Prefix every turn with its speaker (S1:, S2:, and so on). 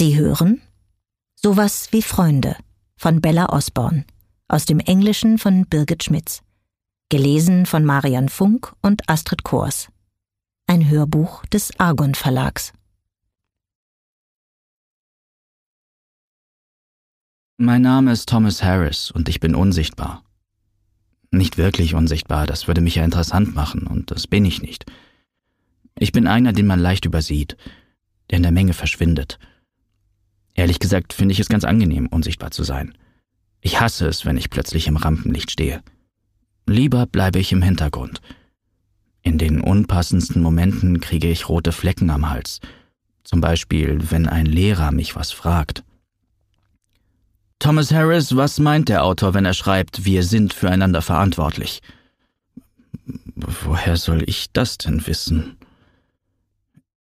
S1: Sie hören Sowas wie Freunde von Bella Osborne, aus dem Englischen von Birgit Schmitz, gelesen von Marian Funk und Astrid Kors. Ein Hörbuch des Argon Verlags.
S2: Mein Name ist Thomas Harris und ich bin unsichtbar. Nicht wirklich unsichtbar, das würde mich ja interessant machen, und das bin ich nicht. Ich bin einer, den man leicht übersieht, der in der Menge verschwindet. Ehrlich gesagt finde ich es ganz angenehm, unsichtbar zu sein. Ich hasse es, wenn ich plötzlich im Rampenlicht stehe. Lieber bleibe ich im Hintergrund. In den unpassendsten Momenten kriege ich rote Flecken am Hals. Zum Beispiel, wenn ein Lehrer mich was fragt. Thomas Harris, was meint der Autor, wenn er schreibt, wir sind füreinander verantwortlich? Woher soll ich das denn wissen?